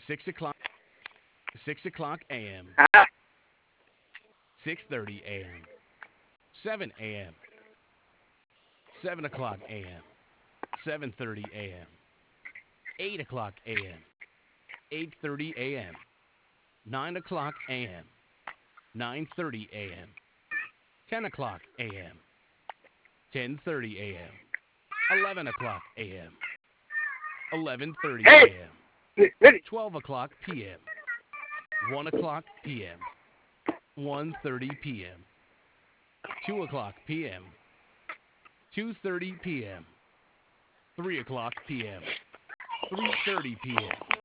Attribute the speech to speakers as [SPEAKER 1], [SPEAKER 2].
[SPEAKER 1] 6 o'clock, 6 o'clock a.m.,
[SPEAKER 2] Ah,
[SPEAKER 1] 6:30 a.m., 7 a.m., 7 o'clock a.m., 7:30 a.m., 8 o'clock a.m., 8:30 a.m., 9 o'clock a.m., 9:30 a.m., 10 o'clock a.m., 10:30 a.m., 11 o'clock a.m., 11:30
[SPEAKER 2] hey,
[SPEAKER 1] a.m.,
[SPEAKER 2] ready.
[SPEAKER 1] 12 o'clock p.m., 1 o'clock p.m., 1:30 p.m., 2 o'clock p.m., 2:30 p.m., 3 o'clock p.m., 3:30 p.m.,